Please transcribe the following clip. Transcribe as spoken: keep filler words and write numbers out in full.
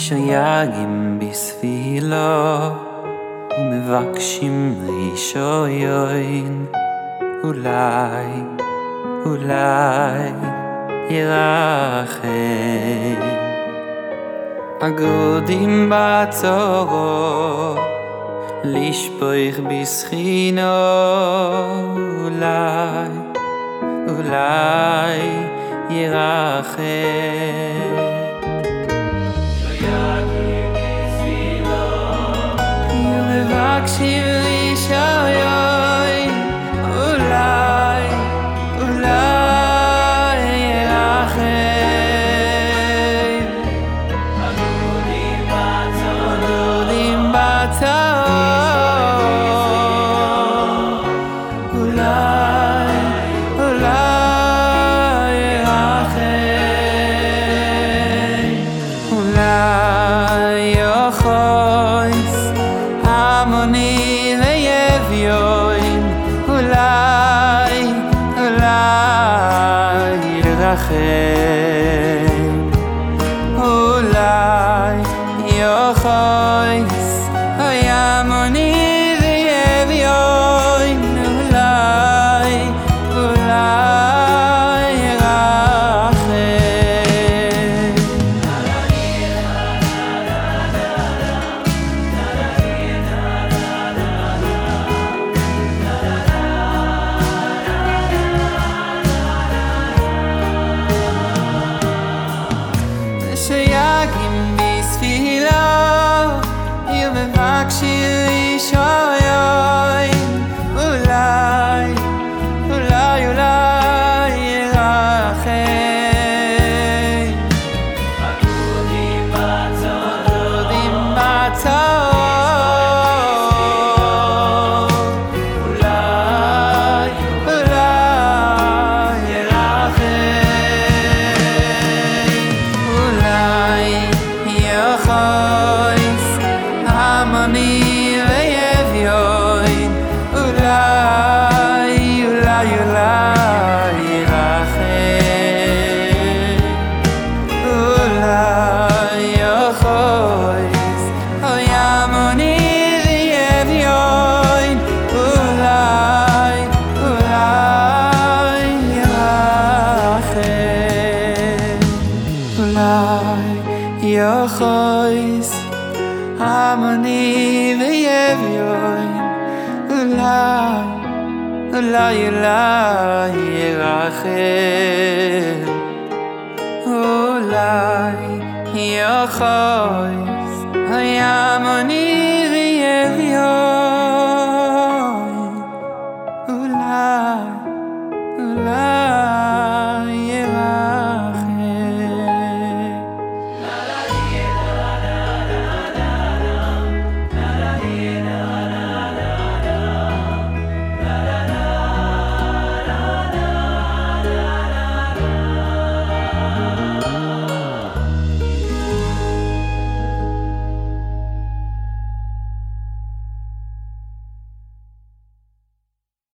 שויגים בספילו ומבקשים רישוין, אולי, אולי ירחם. אגודים בצורו לשפוך בסכינו, אולי, אולי ירחם. מבקשים רישיון, אולי, אולי ירחם. אגודים בצורו, אגודים בצורו, אולי, אולי ירחם. אולי יחוס המוני ויביון, אולי, אולי ירחם. אולי יחוס המוני ויביון, אולי, אולי ירחם. שויגים בספילו ומבקשים רישיון, אולי, אולי, אולי ירחם. אגודים בצורו, אגודים בצורו, אולי, אולי ירחם. אולי יחוס המוני ויביון, אולי, אולי, אולי ירחם. אולי יחוס המוני ויביון, אולי, אולי ירחם. אולי יחוס המוני ויביון, אולי, אולי, אולי ירחם. אולי יחוס המוני ויביון.